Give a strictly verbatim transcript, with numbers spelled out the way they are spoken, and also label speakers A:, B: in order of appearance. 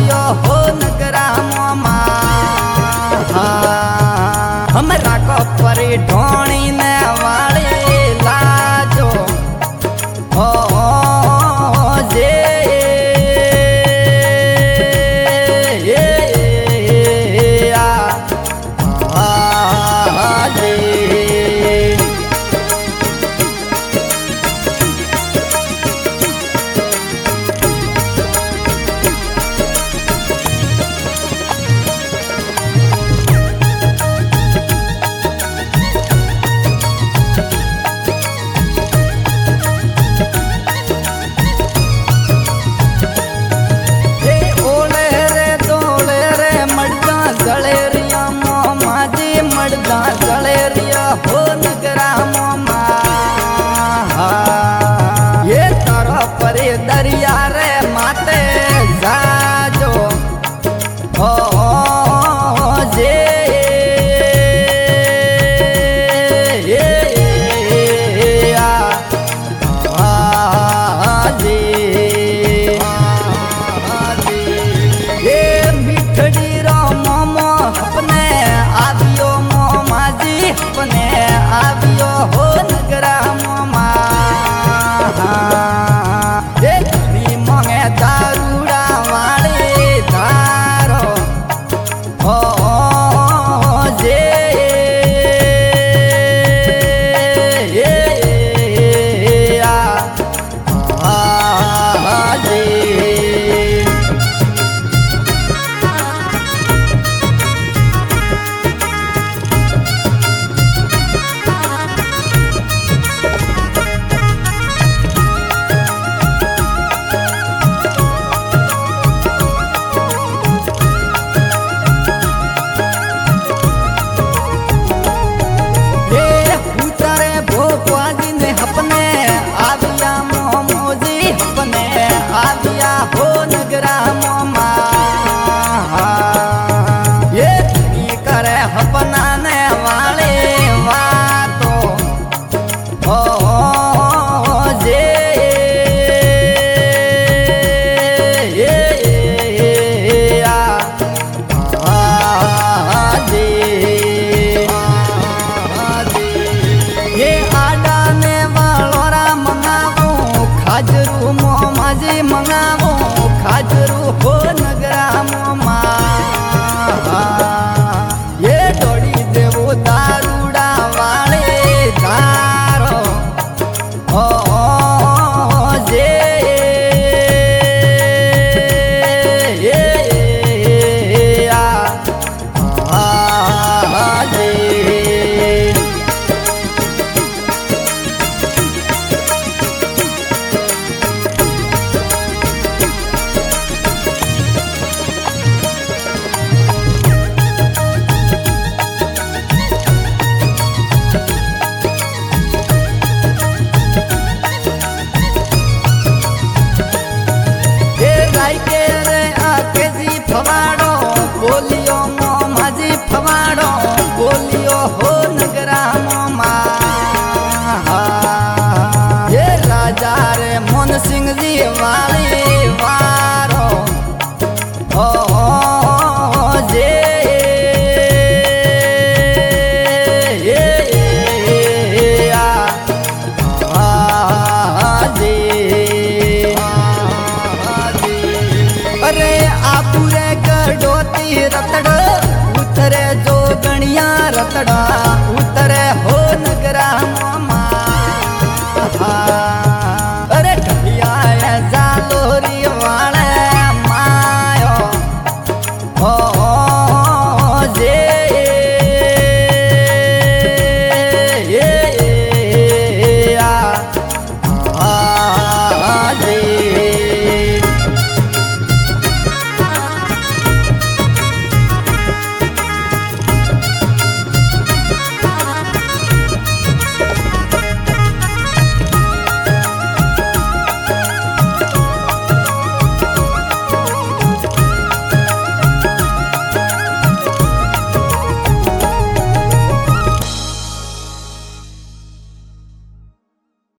A: आवियो हो नगरा मोमा हमरा को परी ढोणी ने वाले लाजो हो जे गलेरिया हो नगरा मोमा ये तारा परे दरिया रे माते जाजो हो जे ये आ जे ये मिठड़ी रो मोमो अपने आदियो अपने आवियो हो नगरा मोमा देखी मोंगे दारूड़ा वाले धारो हो जे आ जे आविया हो नगरा मोमा ये करे अपना ने वाले वातो हो जे ये आ जे ये आडा ने वालो रा मंगावो खाजरू मोमा जी मंगावो खाजरू हो नगरा मोमा ये डोड़ी देवो दारूड़ा वाले दारो हो जे ये आ जे के रे आके जी फवाड़ो बोलियो मोमा जी फवाड़ो बोलियो हो नगरा मोमा ये राजा रे मोहन सिंह जी वाले वारो हो जे ये आ जे अरे आपुरे गडोती रतड़ उतरे जो गणिया रतड़ा उतरे